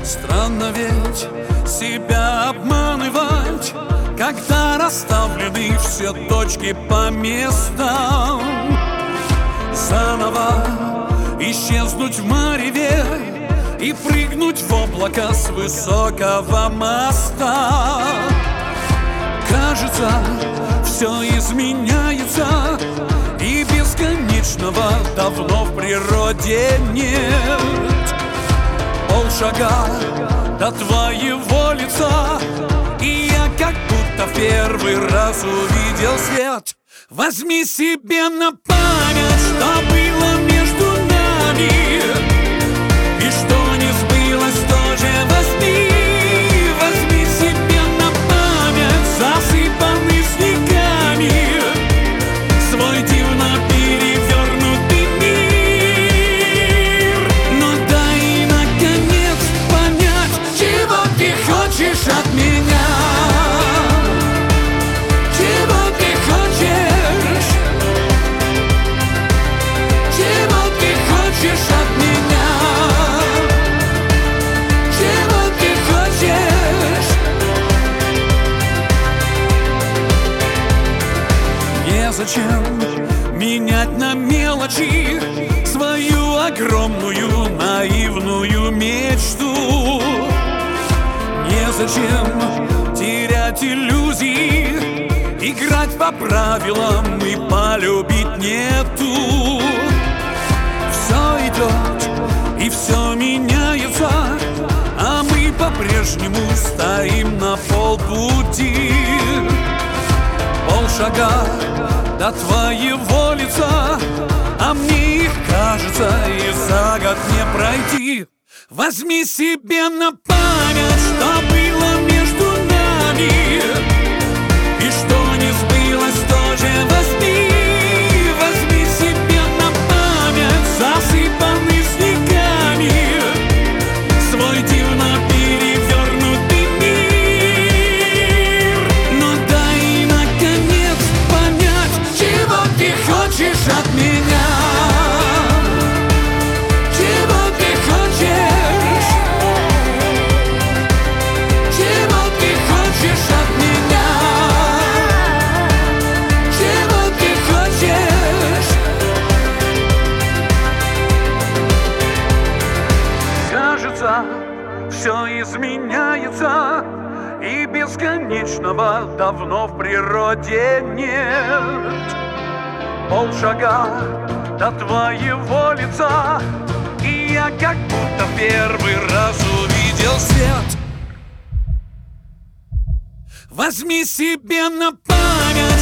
Странно ведь себя обманывать, когда расставлены все точки по местам. Заново исчезнуть в мареве и прыгнуть в облако с высокого моста. Кажется, все изменяется, и бесконечного давно в природе нет. Полшага до твоего лица, и я как будто в первый раз увидел свет. Возьми себе на память, что было между нами, и что не сбылось, тоже возьми. Возьми себе на память засыпанный снегами свой дивно перевернутый мир. Но дай наконец понять, чего ты хочешь от меня. Чего ты хочешь? Чего ты хочешь от меня? Чего ты хочешь? Незачем менять на мелочи свою огромную наивную мечту. Незачем терять иллюзии, играть по правилам и полюбить нету. Все идет и все меняется, а мы по-прежнему стоим на полпути. Полшага до твоего лица, а мне их, кажется, и за год не пройти. Возьми себе на память, что было между нами, и что не сбылось, тоже возьми. Возьми себе на память засыпанный снегами свой дивно перевернутый мир. Но дай наконец понять, чего ты хочешь от меня. Чего ты хочешь? Чего ты хочешь от меня? Чего ты хочешь? Кажется, все изменяется, и бесконечного давно в природе нет. Полшага до твоего лица, и я как будто первый раз увидел свет. Возьми себе на память,